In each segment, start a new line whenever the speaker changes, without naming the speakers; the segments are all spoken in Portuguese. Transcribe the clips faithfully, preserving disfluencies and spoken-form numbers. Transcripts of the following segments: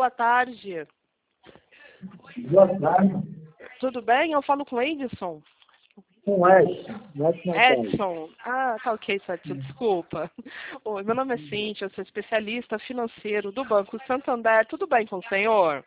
boa tarde.
Boa tarde.
Tudo bem? Eu falo com Edson.
Com Edson. Edson.
Edson. Ah, tá ok, Edson, desculpa. Oi, meu nome é Cíntia, eu sou especialista financeiro do Banco Santander. Tudo bem com o senhor?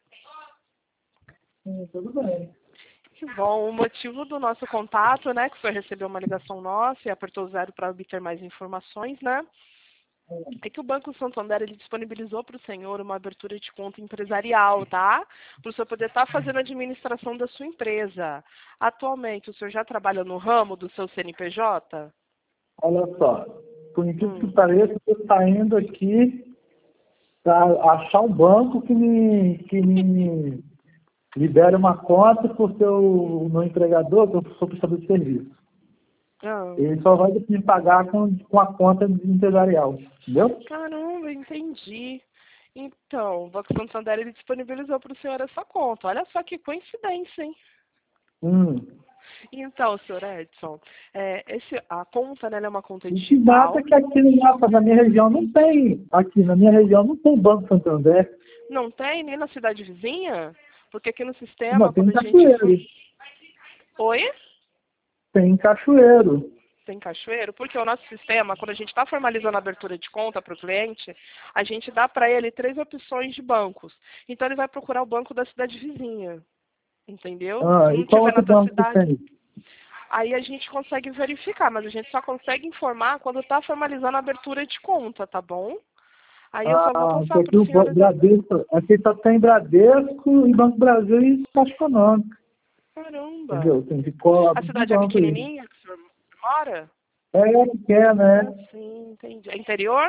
Sim, tudo bem.
Que bom. O motivo do nosso contato, né, que o senhor recebeu uma ligação nossa e apertou zero para obter mais informações, né? É que o Banco Santander ele disponibilizou para o senhor uma abertura de conta empresarial, tá? Para o senhor poder estar fazendo a administração da sua empresa. Atualmente, o senhor já trabalha no ramo do seu C N P J?
Olha só, por incrível
Hum.
que pareça, eu estou saindo aqui para achar um banco que me, que me libere uma conta porque o meu empregador, que eu sou prestador de serviço,
Ah.
ele só vai me pagar com, com a conta empresarial, entendeu?
Caramba, entendi. Então, o Banco Santander ele disponibilizou para o senhor essa conta. Olha só que coincidência, hein?
Hum.
Então, senhor Edson, é, esse, a conta né, ela é uma conta
O que
digital.
mata é que aqui no mapa, na minha região não tem, aqui na minha região não tem Banco Santander.
Não tem nem na cidade vizinha? Porque aqui no sistema,
Não, tem em
quando a gente...
Cachoeiro.
Oi?
Tem em Cachoeiro.
Tem Cachoeiro? Porque o nosso sistema, quando a gente está formalizando a abertura de conta para o cliente, a gente dá para ele três opções de bancos. Então, ele vai procurar o banco da cidade vizinha. Entendeu?
Ah,
Se
e
não
qual
tiver na
outro
tua
banco que
cidade,
tem?
aí a gente consegue verificar, mas a gente só consegue informar quando está formalizando a abertura de conta, tá bom? Aí eu só vou
Ah,
passar para
aqui
o
o
senhor...
Ba- Bradesco, aqui só tem Bradesco e Banco Brasil e Caixa Econômica.
Caramba!
Entendeu? Tem de cobre,
A
de
cidade é
banco aí.
pequenininha que o senhor mora?
É pequena,
Ah,
né?
sim, entendi. É interior?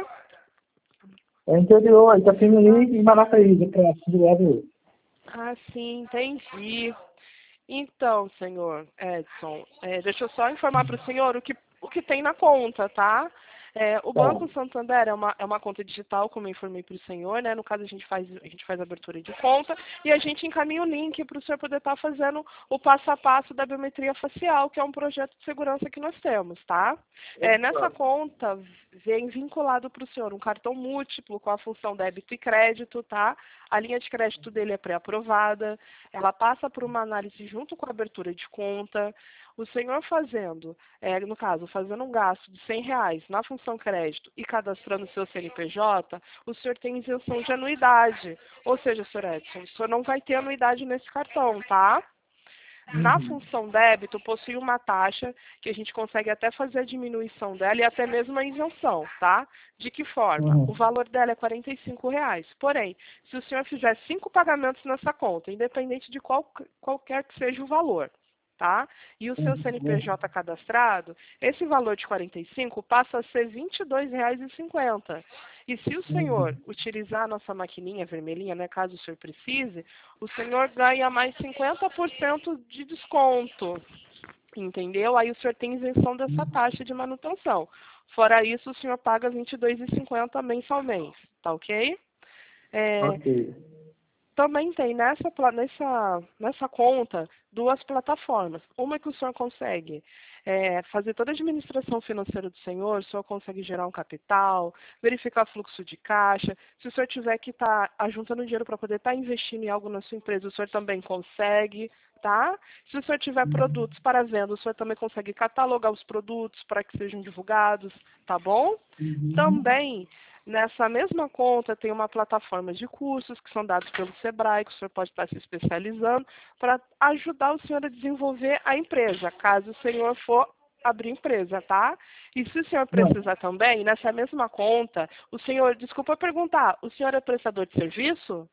É interior,
Ah,
Itapemirim e Maracaíba, próximo do lado.
ah, sim, entendi. Então, senhor Edson, é, deixa eu só informar para o senhor o que, o que tem na conta, tá? É, o
Tá.
Banco Santander é uma, é uma conta digital, como eu informei para o senhor, né? No caso, a gente faz a gente faz a abertura de conta e a gente encaminha o link para o senhor poder estar fazendo o passo a passo da biometria facial, que é um projeto de segurança que nós temos, tá? É, nessa conta, vem vinculado para o senhor um cartão múltiplo com a função débito e crédito, tá? A linha de crédito dele é pré-aprovada, ela passa por uma análise junto com a abertura de conta. O senhor fazendo, é, no caso, fazendo um gasto de cem reais na função crédito e cadastrando seu C N P J, o senhor tem isenção de anuidade. Ou seja, senhor Edson, o senhor não vai ter anuidade nesse cartão, tá? Na
Uhum.
função débito, possui uma taxa que a gente consegue até fazer a diminuição dela e até mesmo a isenção, tá? De que forma?
Uhum.
O valor dela é quarenta e cinco reais. Porém, se o senhor fizer cinco pagamentos nessa conta, independente de qual, qualquer que seja o valor, tá? E o seu C N P J cadastrado, esse valor de quarenta e cinco passa a ser vinte e dois reais e cinquenta centavos. E se o senhor
Uhum.
utilizar a nossa maquininha vermelhinha, né, caso o senhor precise, o senhor ganha mais cinquenta por cento de desconto, entendeu? Aí o senhor tem isenção dessa taxa de manutenção. Fora isso, o senhor paga vinte e dois reais e cinquenta centavos mensalmente, tá ok? É,
Ok.
também tem nessa, pla- nessa, nessa conta duas plataformas. Uma que o senhor consegue é, fazer toda a administração financeira do senhor, o senhor consegue gerar um capital, verificar fluxo de caixa. Se o senhor tiver que estar ajuntando dinheiro para poder estar investindo em algo na sua empresa, o senhor também consegue, tá? Se o senhor tiver
Uhum.
produtos para venda, o senhor também consegue catalogar os produtos para que sejam divulgados, tá bom?
Uhum.
Também, nessa mesma conta, tem uma plataforma de cursos que são dados pelo Sebrae, que o senhor pode estar se especializando, para ajudar o senhor a desenvolver a empresa, caso o senhor for abrir empresa, tá? E se o senhor
Não,
precisar também, nessa mesma conta, o senhor, desculpa perguntar, o senhor é prestador de serviço?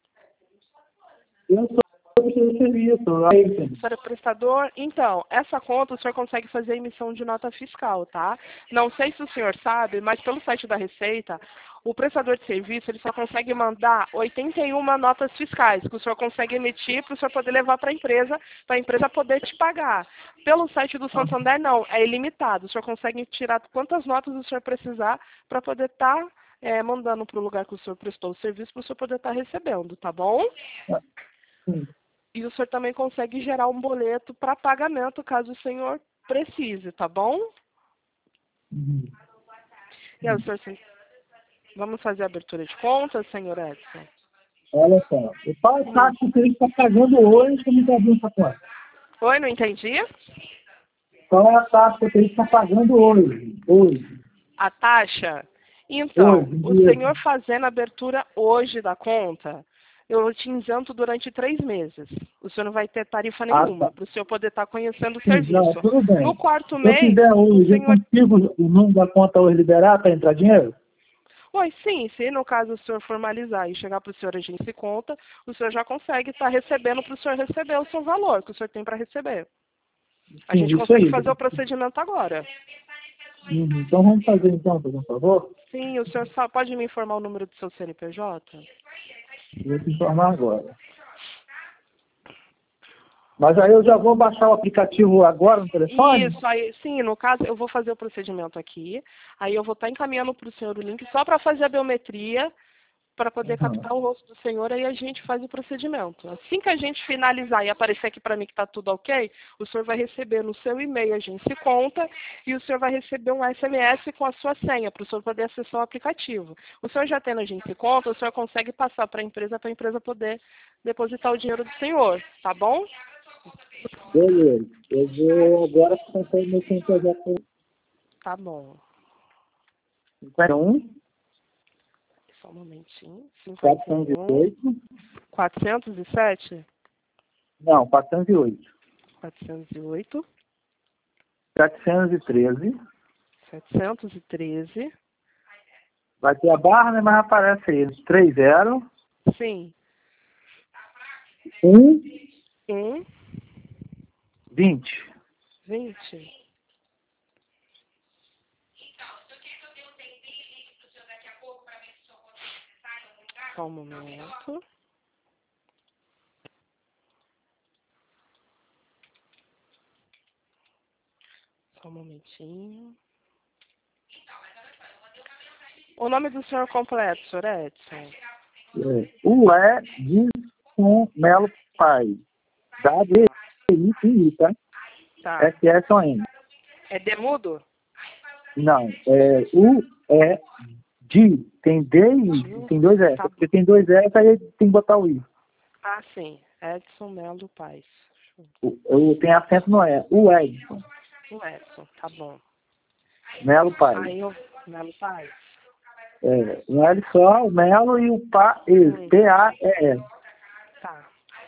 eu sou prestador de serviço. Aí,
O senhor é prestador? Então, essa conta o senhor consegue fazer a emissão de nota fiscal, tá? Não sei se o senhor sabe, mas pelo site da Receita, o prestador de serviço ele só consegue mandar oitenta e uma notas fiscais, que o senhor consegue emitir para o senhor poder levar para a empresa, para a empresa poder te pagar. Pelo site do Santander, não, é ilimitado. O senhor consegue tirar quantas notas o senhor precisar para poder estar é, mandando para o lugar que o senhor prestou o serviço, para o senhor poder estar recebendo, tá bom?
sim.
E o senhor também consegue gerar um boleto para pagamento, caso o senhor precise, tá bom?
Uhum.
E aí, o senhor, vamos fazer a abertura de conta, senhor Edson?
Olha só. E qual é a taxa que ele está pagando hoje para me abrir essa conta?
Oi, não entendi?
Qual é a taxa que ele está pagando hoje? Hoje.
A taxa? Então,
Hoje,
o
mesmo.
senhor fazendo a abertura hoje da conta, eu te isento durante três meses. O senhor não vai ter tarifa
Ah,
nenhuma,
tá.
para o senhor poder estar conhecendo o
Sim, não,
serviço.
tudo
No
bem.
quarto
Se eu
mês,
quiser
o
hoje, eu
senhor...
consigo o número da conta hoje liberar para entrar dinheiro?
Oi, sim, se no caso o senhor formalizar e chegar para o senhor agência e conta, o senhor já consegue estar recebendo para o senhor receber o seu valor que o senhor tem para receber. A
Sim,
gente
isso
consegue
aí.
fazer o procedimento agora.
Uhum. Então vamos fazer então, por favor?
Sim, o senhor só pode me informar o número do seu C N P J?
Vou te informar agora. Mas aí eu já vou baixar o aplicativo agora no telefone?
Isso, aí, sim, no caso, eu vou fazer o procedimento aqui, aí eu vou estar encaminhando para o senhor o link só para fazer a biometria, para poder
Uhum.
captar o rosto do senhor, aí a gente faz o procedimento. Assim que a gente finalizar e aparecer aqui para mim que está tudo ok, o senhor vai receber no seu e-mail, a gente se conta, e o senhor vai receber um S M S com a sua senha, para o senhor poder acessar o aplicativo. O senhor já tendo a gente se conta, o senhor consegue passar para a empresa, para a empresa poder depositar o dinheiro do senhor, tá bom?
Beleza. Eu vou agora contar o meu C N P J com
Tá bom.
cinquenta e um,
Só um momentinho. cinquenta e
quatrocentos e
um,
oito.
quatrocentos e sete,
Não, quatrocentos e oito.
quatrocentos e oito,
setecentos e treze.
setecentos e treze.
Vai ter a barra, né? Mas aparece aí. três zero
Sim.
um
um,
vinte.
vinte. Só um momento. Só um momentinho. O nome do senhor completo, senhor Edson?
É. O Edson Melo Pai. W I I, tá?
Tá.
S S O N.
É demudo?
Não, é U E D. Tem D e I. Tem dois S.
Tá.
Porque tem dois S, aí tem que botar o I.
Ah, sim. Edson Melo Paz.
O, o, tem acento no E. O Edson
O Edson, tá bom.
Melo Pai.
Aí eu... Melo Paz.
É, um L só, o Melo e o Pa,
Hum,
P A E S.
tá.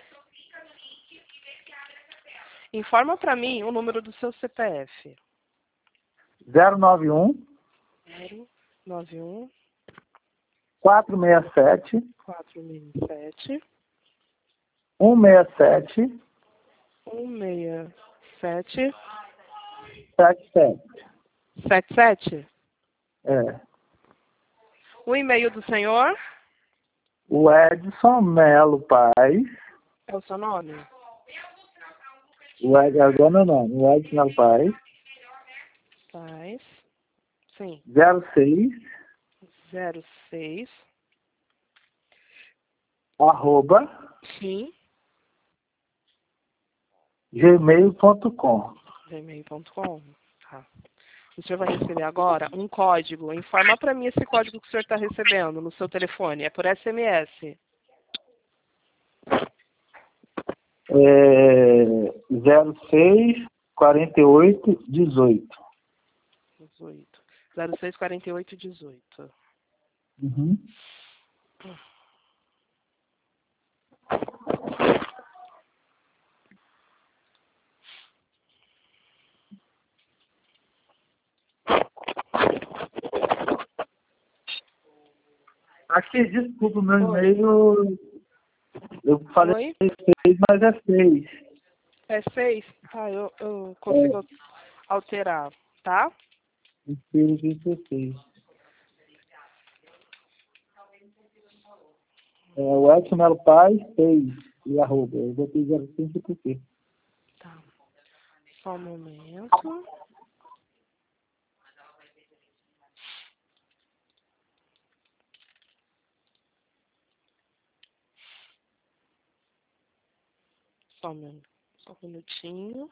Informa pra mim o número do seu C P F.
zero nove um,
zero nove um,
quatro seis sete,
quatro seis sete,
um seis sete,
um seis sete,
sete sete.
sete sete.
É.
O e-mail do senhor
O Edson Melo Paz.
é o seu nome?
O Ed, agora meu nome. O Edson Melo Paz.
Paz. Sim.
zero seis,
zero seis.
arroba,
Sim.
gmail ponto com.
gmail ponto com. Tá. O senhor vai receber agora um código. Informa para mim esse código que o senhor está recebendo no seu telefone. É por S M S.
É, zero seis, quarenta e oito, dezoito.
dezoito. zero seis quarenta e oito dezoito.
Uhum. Aqui, desculpa, meu
Oi.
e-mail, eu falei
Oi?
seis, mas é seis.
É seis? Ah, eu, eu
É,
consigo alterar, tá?
seis, dezesseis. É, o Edson Melo Paz, seis, e arroba. Eu botei zero cinco por quê?
Tá. Só um momento. Só um, min- só um minutinho.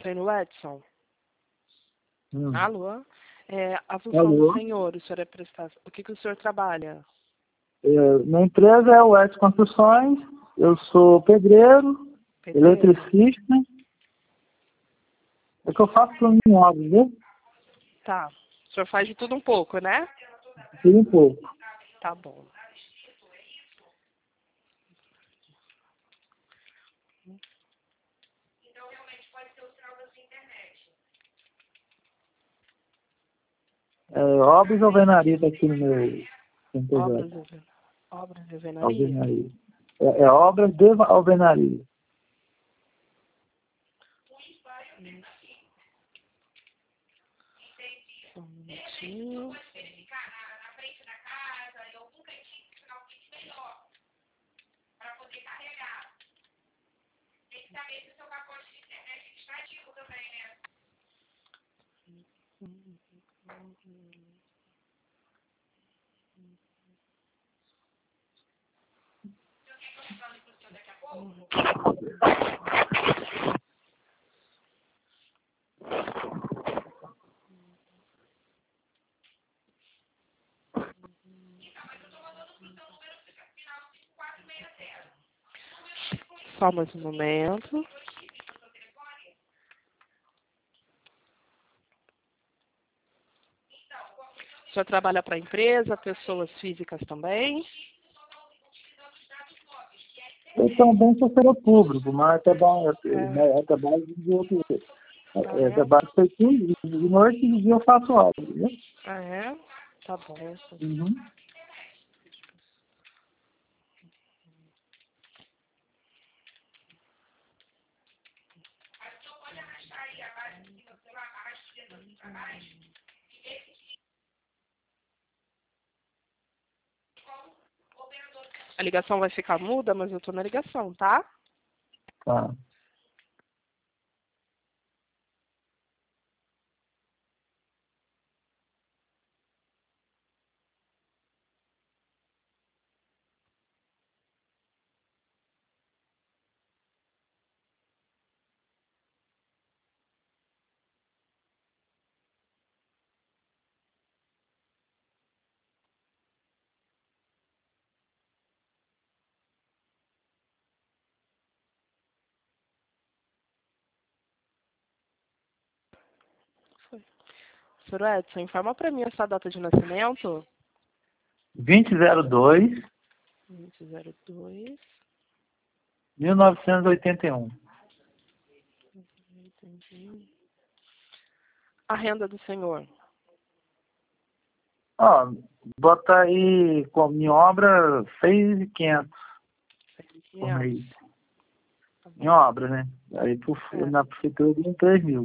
Senhor Edson?
Hum.
Alô? É, a função
Alô?
do senhor, o senhor é prestar... O que, que o senhor trabalha?
É, minha empresa é o Edson Construções, eu sou pedreiro,
Pedreiro?
eletricista. É que eu faço para mim obras, viu?
Tá. O senhor faz de tudo um pouco, né?
Tudo um pouco.
Tá bom.
É, obras e alvenaria tá aqui no meu
Obras,
projeto.
de- obras de alvenaria?
Alvenaria. É, é obras de alvenaria.
Um minutinho. Só mais um momento. O senhor trabalha para empresa, pessoas físicas também?
Eu também sou servidor público, mas é trabalho,
É.
é, é trabalho de outro.
Ah,
É, é
é?
trabalho feito de noite e de dia eu faço obras, viu?
Ah, é? Tá bom.
Uhum.
A ligação vai ficar muda, mas eu tô na ligação, tá?
Tá.
Senhor Edson, informa para mim essa data de nascimento.
vinte zero dois,
vinte zero dois.
mil novecentos e oitenta e um.
Entendi. A renda do senhor.
Ó, bota aí com minha obra seis mil e quinhentos por mês.
quinhentos. Tá
Em
bom.
obra, né? Aí por,
É.
na prefeitura deu três mil.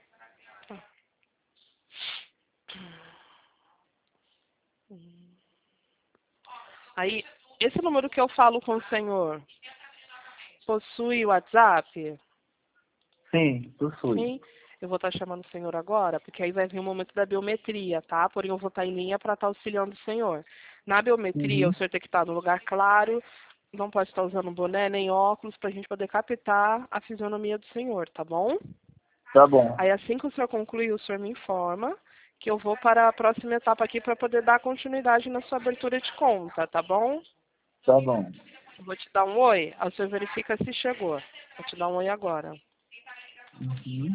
Aí, esse número que eu falo com o senhor possui WhatsApp?
Sim, possui.
Sim. Eu vou estar chamando o senhor agora, porque aí vai vir o momento da biometria, tá? Porém, eu vou estar em linha para estar auxiliando o senhor. Na biometria,
Uhum.
o senhor tem que estar no lugar claro, não pode estar usando boné nem óculos, para a gente poder captar a fisionomia do senhor, tá bom?
Tá bom.
Aí, assim que o senhor concluir, o senhor me informa, que eu vou para a próxima etapa aqui para poder dar continuidade na sua abertura de conta, tá bom?
Tá bom.
Eu vou te dar um oi, aí o senhor verifica se chegou. Vou te dar um oi agora.
Uhum.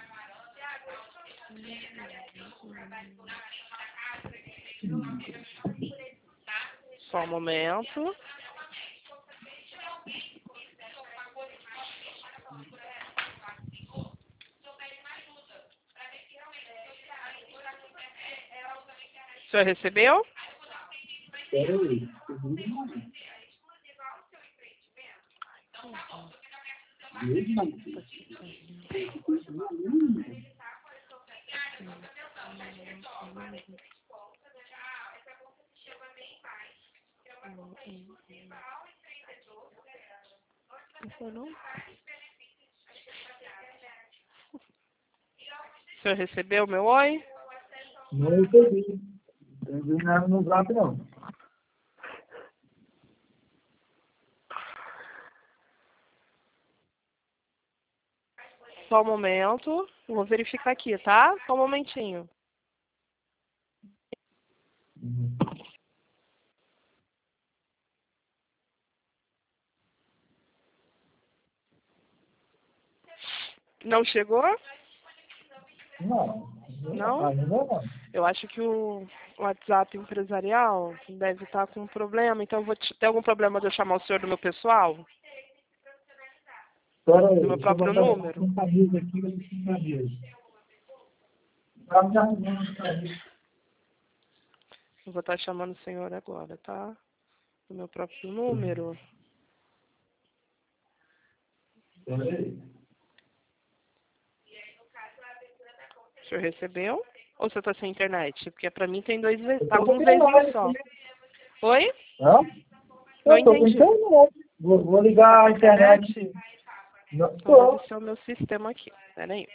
Só um momento. O senhor recebeu?
Peraí.
Não foi, não? O senhor recebeu meu oi?
Não entendi. Não entendi nada no zap, não.
Só um momento. Eu vou verificar aqui, tá? Só um momentinho.
Uhum.
Não chegou?
Não,
Não?
ainda não.
Eu acho que o WhatsApp empresarial deve estar com problema, então eu vou te... Tem algum problema de eu chamar o senhor do meu pessoal?
Espera aí,
Do meu
deixa eu
próprio
botar
número?
um camisa aqui, eu deixo um camisa. Tá me arrumando um camisa.
Eu vou estar chamando o senhor agora, tá? Do meu próprio número.
Espera aí.
O senhor recebeu? Ou você está sem internet? Porque pra mim tem dois vezes,
Eu
tá
tô
com
com
um vezinho
internet
só.
aqui.
Oi?
Hã?
Não
Eu tô com
entendi.
internet. Vou, vou
Tá
ligar
com
a internet.
internet?
Não,
Então deve
tô.
ser o meu sistema aqui. Pera aí.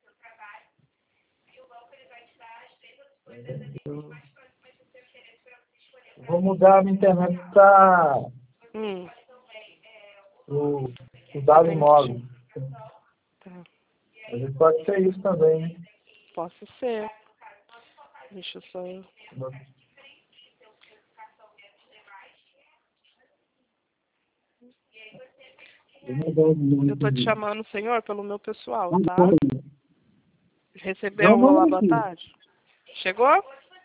Vou mudar a minha internet para
Hum,
o, o dado móvel.
entendi. Tá.
Às vezes pode ser isso também, né?
Posso ser. Deixa eu só...
Eu mudar o número
Eu tô te
aqui.
chamando, senhor, pelo meu pessoal,
Não
tá?
pode. Dá
Recebeu
um
o Olá,
número
boa
aqui.
tarde? Chegou?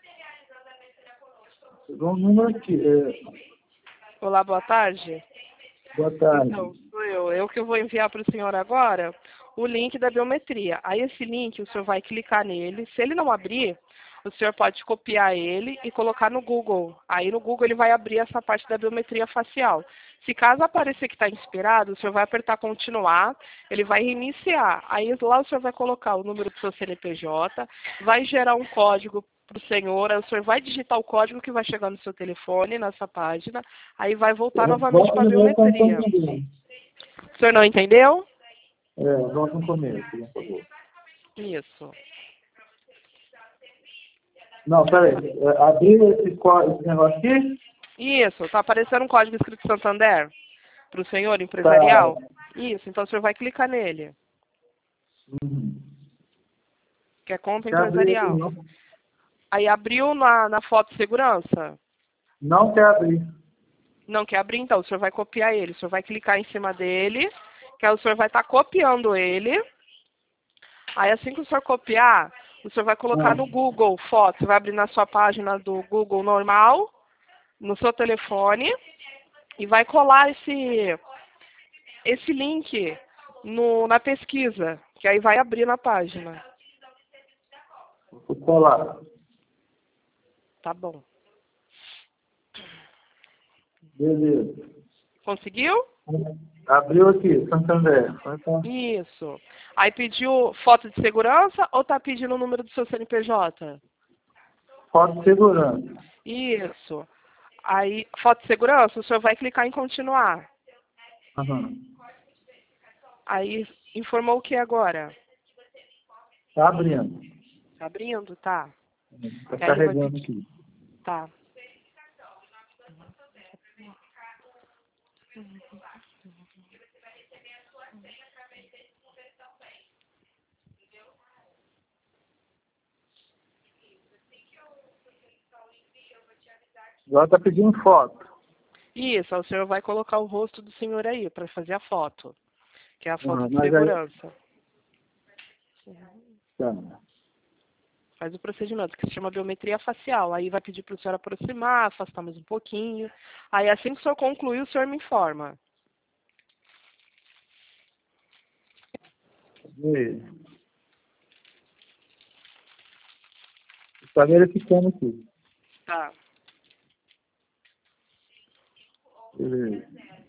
Dá um número aqui. É,
Olá, boa tarde?
boa tarde.
Então, sou eu. Eu que vou enviar para o senhor agora o link da biometria. Aí esse link, o senhor vai clicar nele. Se ele não abrir, o senhor pode copiar ele e colocar no Google. Aí no Google ele vai abrir essa parte da biometria facial. Se caso aparecer que está inspirado, o senhor vai apertar continuar, ele vai reiniciar. Aí lá o senhor vai colocar o número do seu C N P J, vai gerar um código para o senhor, aí o senhor vai digitar o código que vai chegar no seu telefone, nessa página, aí vai voltar novamente
Volta
para a
de novo para
biometria.
entender.
O senhor não entendeu?
É, volta no começo, por favor.
Isso.
Não, peraí. É, abriu esse, có- esse negócio aqui?
Isso. Está aparecendo um código escrito Santander para o senhor
Tá.
empresarial? Isso. Então o senhor vai clicar nele,
Uhum.
que é conta
Quer abrir aqui,
empresarial.
não?
Aí abriu na, na foto de segurança?
Não quer abrir.
Não quer abrir, então o senhor vai copiar ele. O senhor vai clicar em cima dele, que aí o senhor vai estar copiando ele. Aí assim que o senhor copiar, o senhor vai colocar no
Ah,
Google Fotos. Você vai abrir na sua página do Google normal, no seu telefone, e vai colar esse, esse link no, na pesquisa, que aí vai abrir na página.
vou colar.
Tá bom.
Beleza.
Conseguiu?
Abriu aqui, Santander. Então,
Isso. Aí pediu foto de segurança ou tá pedindo o número do seu C N P J?
foto de segurança.
Isso. Aí, foto de segurança, o senhor vai clicar em continuar.
Aham.
Aí, informou o que agora?
Tá abrindo.
Tá abrindo? Tá.
Tá
E aí ele vai
carregando
pedir.
aqui.
Tá.
Agora tá pedindo foto.
Isso, aí o senhor vai colocar o rosto do senhor aí para fazer a foto, que é a foto
Aham,
de
mas aí.
segurança.
Tá.
Faz o procedimento, que se chama biometria facial. Aí vai pedir para o senhor aproximar, afastar mais um pouquinho. Aí assim que o senhor concluir, o senhor me informa.
E aí? Tá verificando aqui.
Tá.
Beleza.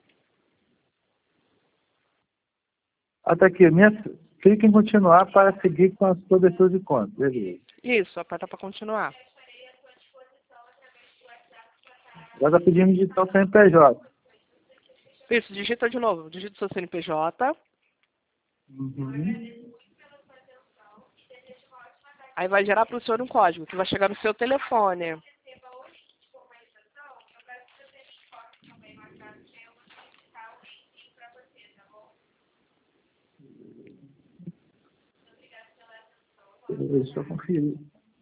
Até aqui, minha, clique em continuar para seguir com as coberturas de conta. Beleza.
Isso, aperta para continuar.
Agora tá pedindo digitar o C N P J.
Isso, digita de novo. Digita o seu C N P J.
Uhum.
Aí vai gerar para o senhor um código que vai chegar no seu telefone.
Deixa eu conferir.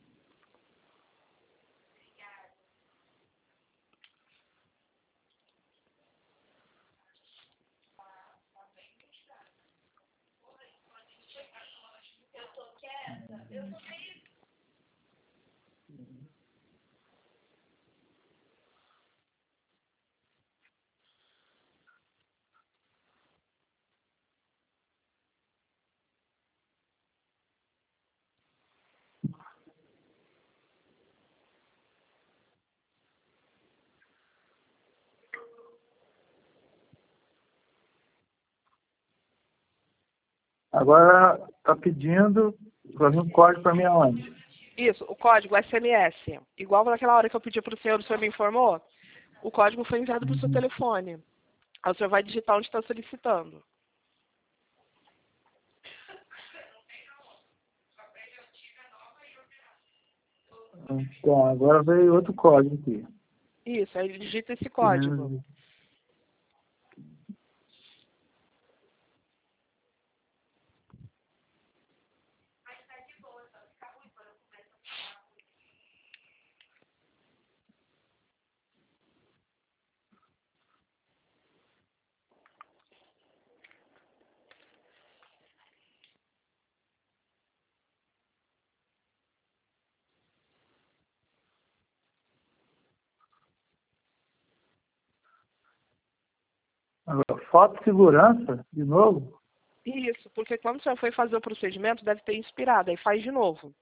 Agora está pedindo para vir um código para mim aonde?
Isso, o código S M S. Igual naquela hora que eu pedi para o senhor, o senhor me informou, o código foi enviado para o seu
Uhum.
telefone. Aí o senhor vai digitar onde está solicitando.
Então, agora veio outro código aqui.
Isso, aí digita esse código.
Uhum. Agora, foto de segurança, de novo?
Isso, porque quando o senhor foi fazer o procedimento, deve ter inspirado, aí faz de novo.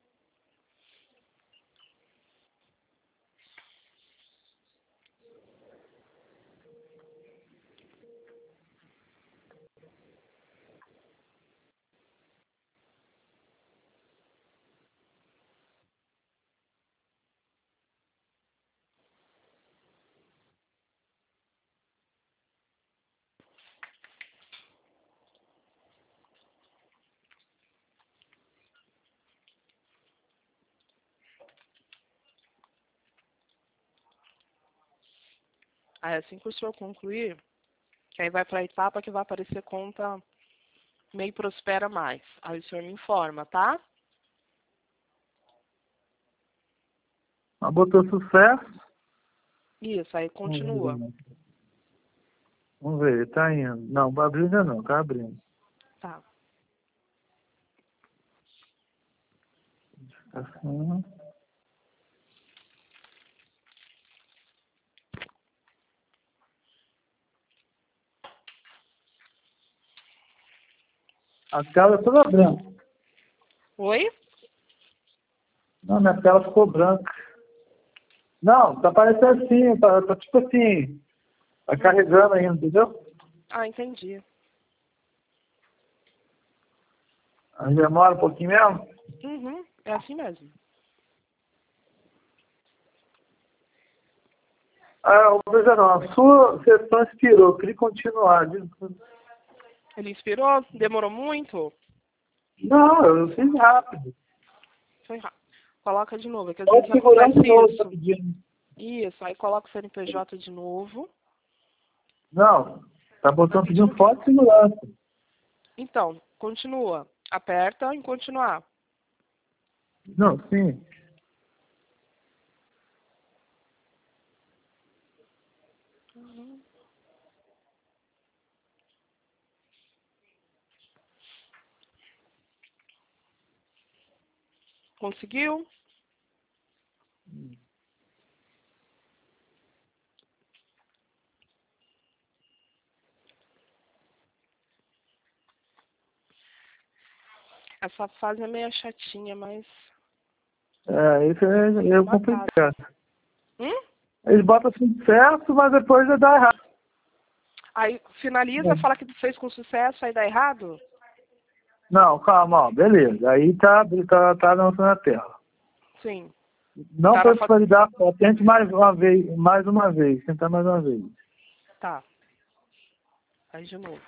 Aí assim que o senhor concluir, que aí vai para a etapa que vai aparecer conta MEI Prospera Mais. Aí o senhor me informa, tá?
Ah, botou sucesso.
Isso, aí
Vamos
continua.
ver, Vamos ver, tá indo. Não, vai abrir ainda não, tá abrindo.
Tá.
Assim. A tela é toda branca.
Oi?
Não, minha tela ficou branca. Não, tá parecendo assim, tá, tá tipo assim, tá carregando ainda, entendeu?
Ah, entendi.
Aí demora um pouquinho mesmo.
Uhum, é assim mesmo.
Ah, veja não, a sua sessão expirou, clique em continuar.
Ele inspirou? Demorou muito?
Não, eu fiz rápido.
Foi rápido. Coloca de novo, é que às
Pode
vezes
segurar
acontece
de novo, tá
isso.
pedindo.
Isso, aí coloca o C N P J de novo.
Não, tá
Tá
botando
pedindo
pedindo
o quê?
foto de segurança.
Então, continua. Aperta em continuar.
Não, sim.
Conseguiu? Essa fase é meio chatinha, mas
É, isso é,
é
é
batata.
complicado.
Hum?
Eles botam sucesso, mas depois já dá errado.
Aí finaliza, fala que tu fez com sucesso, aí dá errado?
Não, calma, ó, beleza. Aí tá, tá, tá lançando na tela.
Sim.
Não
Tá na
foi
foto.
validar, ó, tente mais uma vez, mais uma vez, tentar mais uma vez.
Tá. Aí de novo.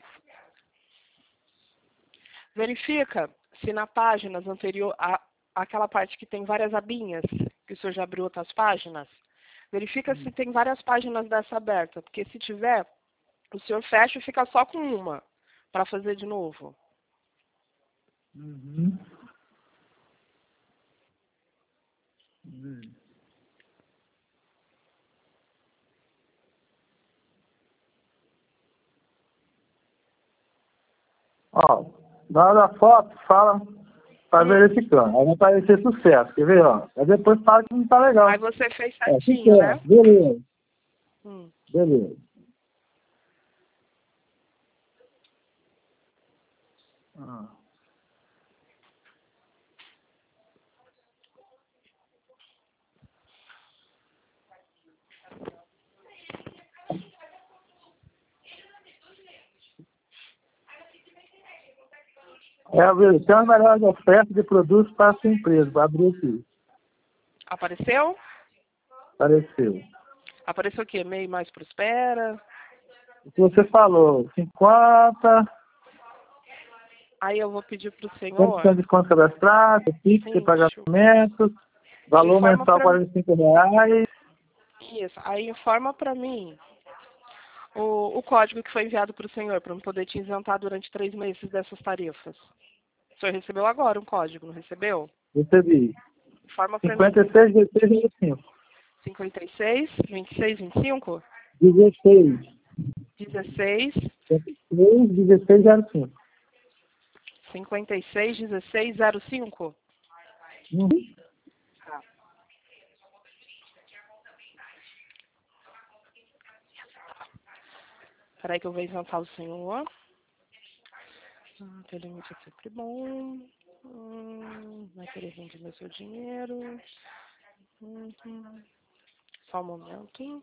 Verifica se na páginas anterior, a, aquela parte que tem várias abinhas, que o senhor já abriu outras páginas, verifica se tem várias páginas dessa aberta, porque se tiver, o senhor fecha e fica só com uma, para fazer de novo.
Uhum. Hum. Ó, na hora da foto, fala, tá
Hum.
verificando. Aí vai aparecer sucesso, quer ver, ó? Aí depois fala que não tá legal.
Aí você fez
É,
certinho, né?
sucesso, beleza,
Hum.
beleza. Ah. É, beleza. Tem as melhores ofertas de produtos para a sua empresa, para abrir aqui.
Apareceu?
Apareceu.
Apareceu o quê? Meio mais prospera?
O que você falou, cinquenta,
Aí eu vou pedir pro
cem por cento
senhor.
de desconto cadastrar, Pix de
Sim, deixa eu-
pagamento, valor
informa
mensal
pra mim.
quarenta e cinco reais.
Isso. Aí informa pra mim o, o código que foi enviado pro senhor, para eu poder te isentar durante três meses dessas tarifas. O senhor recebeu agora um código, não recebeu?
Recebi.
Informa pra mim.
cinquenta e seis, dezesseis, zero cinco.
cinquenta e seis, vinte e seis, vinte e cinco,
dezesseis.
dezesseis,
cinquenta e seis, dezesseis, zero cinco.
cinquenta e seis, dezesseis, zero cinco.
Uhum.
Tá. Peraí que eu vou isentar o senhor. Ah, ter limite é sempre bom. Hum, vai querer vender meu seu dinheiro. Hum, hum. Só um momento.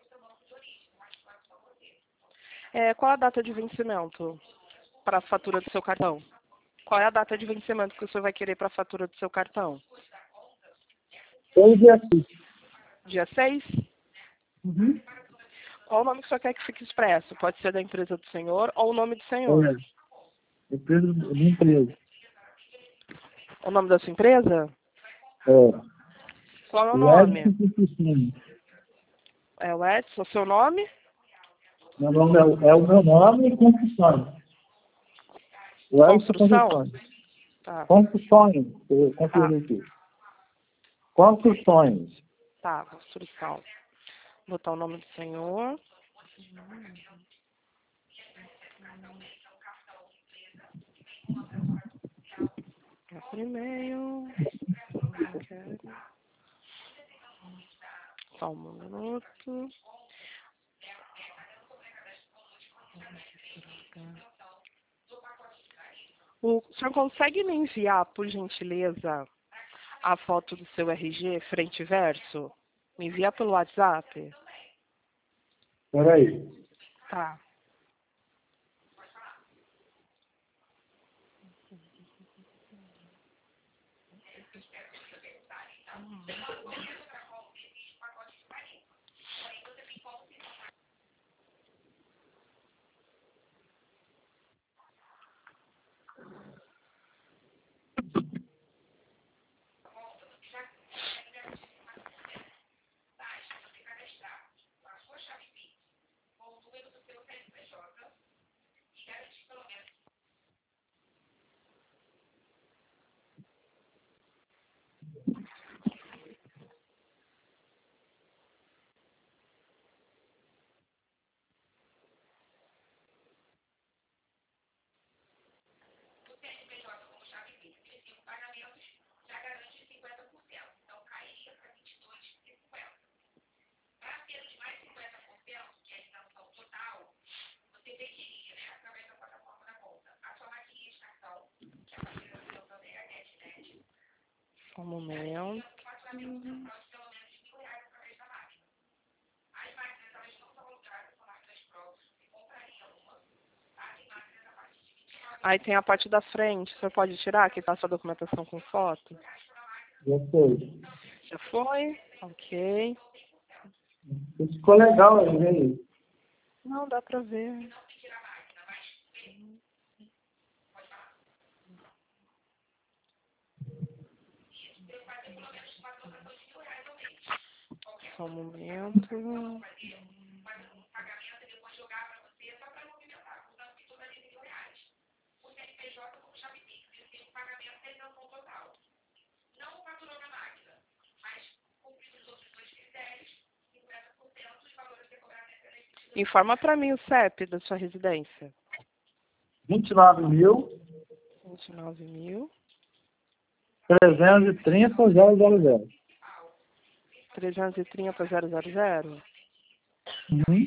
É, qual a data de vencimento para a fatura do seu cartão? Qual é a data de vencimento que o senhor vai querer para a fatura do seu cartão?
Hoje dia seis.
Dia seis?
Uhum.
Qual o nome que o senhor quer que fique expresso? Pode ser da empresa do senhor ou o nome do senhor.
É. Empresa de empresa.
O nome da sua empresa?
É.
Qual é o
O
nome?
Edson Construções.
É o Edson, o seu nome?
Meu nome é, o- é o meu nome e Construções. O Edson
Construção?
Construções.
Tá,
Construções. Eu
tá,
conferi aqui. Construções.
tá, construção. Vou botar o nome do senhor. Esse e-mail. Não quero. Só um minuto. O senhor consegue me enviar, por gentileza, a foto do seu R G frente e verso? Me envia pelo WhatsApp?
Peraí.
Tá. Só um momento. Aí tem a parte da frente. O senhor pode tirar, que tá a sua documentação com foto?
Já foi.
Já foi? Ok.
Isso ficou legal aí, né?
Não, dá pra ver. Só um momento. Informa para mim o C E P da sua residência.
vinte e nove mil,
vinte e nove mil,
trezentos e trinta, zero zero zero.
trezentos e trinta, zero zero zero.
Uhum.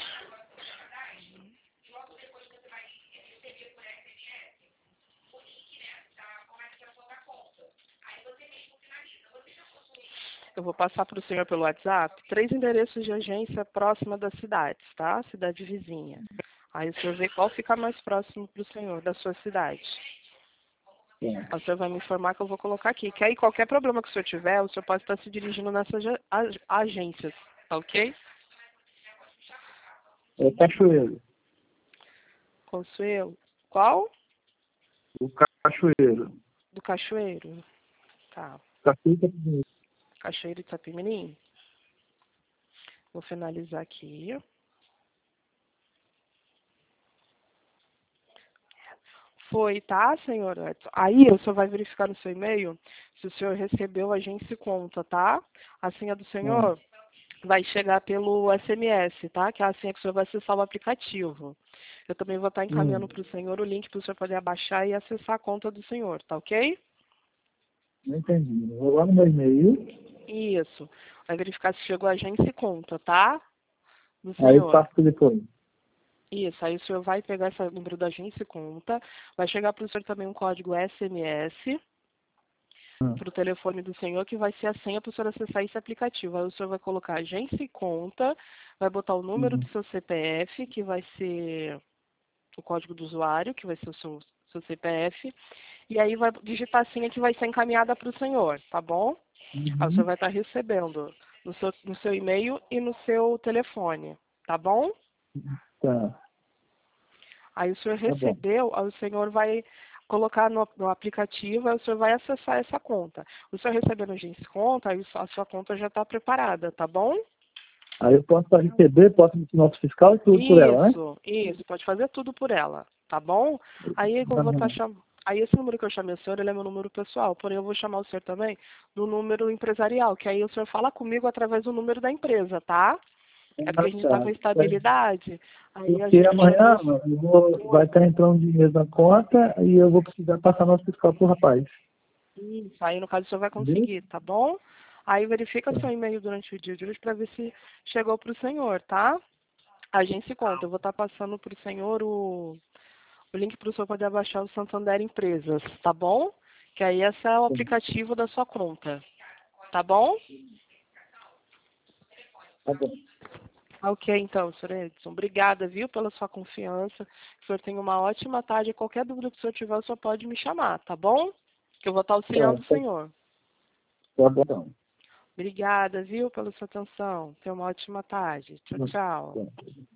Eu vou passar para o senhor pelo WhatsApp três endereços de agência próxima das cidades, tá? Cidade vizinha. Aí o senhor vê qual fica mais próximo para o senhor, da sua cidade.
É.
Aí o senhor vai me informar que eu vou colocar aqui. Que aí qualquer problema que o senhor tiver, o senhor pode estar se dirigindo nessas ag- agências, tá ok?
É Cachoeiro.
Consuelo. Qual?
O Cachoeiro.
Do Cachoeiro. Tá.
Cachoeiro.
Cachoeiro de Itapimirim. Vou finalizar aqui. Foi, tá, senhor Edson? Aí o senhor vai verificar no seu e-mail se o senhor recebeu a agência e conta, tá? A senha do senhor vai chegar pelo S M S, tá? Que é a senha que o senhor vai acessar o aplicativo. Eu também vou estar encaminhando
Hum.
para o senhor o link para o senhor poder abaixar e acessar a conta do senhor, tá ok?
Não entendi. Vou lá no meu e-mail.
Isso. Vai verificar se chegou a agência e conta, tá? Do
Aí
senhor.
passo depois.
Isso, aí o senhor vai pegar esse número da agência e conta, vai chegar para o senhor também um código S M S
Hum.
para o telefone do senhor, que vai ser a senha para o senhor acessar esse aplicativo. Aí o senhor vai colocar agência e conta, vai botar o número
Uhum.
do seu C P F, que vai ser o código do usuário, que vai ser o seu, seu C P F, e aí vai digitar a senha que vai ser encaminhada para o senhor, tá bom? Aí o senhor
Uhum.
vai estar recebendo no seu, no seu e-mail e no seu telefone, tá bom?
Tá.
Aí o senhor
Tá bom.
recebeu, aí o senhor vai colocar no, no aplicativo, aí o senhor vai acessar essa conta. O senhor recebendo a agência conta, aí a sua conta já está preparada, tá bom?
Aí eu posso para receber, posso emitir nota fiscal e tudo por ela, né?
Isso, isso, pode fazer tudo por ela, tá bom? Aí como eu vou estar
Uhum.
chamando. Aí esse número que eu chamei o senhor, ele é meu número pessoal, porém eu vou chamar o senhor também no número empresarial, que aí o senhor fala comigo através do número da empresa, tá? É porque a gente está
Ah,
com
tá.
estabilidade, aí a
Porque
gente
amanhã
chamou.
eu vou, vai estar entrando dinheiro na conta e eu vou precisar passar nosso fiscal pro rapaz.
Isso, aí no caso o senhor vai
Entendeu?
conseguir, tá bom? Aí verifica
Tá.
seu e-mail durante o dia de hoje para ver se chegou para o senhor, tá? A gente se conta, eu vou estar passando para o senhor o, o link para o senhor poder baixar o Santander Empresas, tá bom? Que aí esse é o aplicativo da sua conta, tá bom?
Tá bom.
Ok, então, senhor Edson. Obrigada, viu, pela sua confiança. Que o senhor tenha uma ótima tarde. Qualquer dúvida que o senhor tiver, o senhor pode me chamar, tá bom? Que eu vou estar auxiliando o
Tá, tá,
senhor.
tá bom.
Obrigada, viu, pela sua atenção. Tenha uma ótima tarde. Tchau,
Tá
tchau.
bom.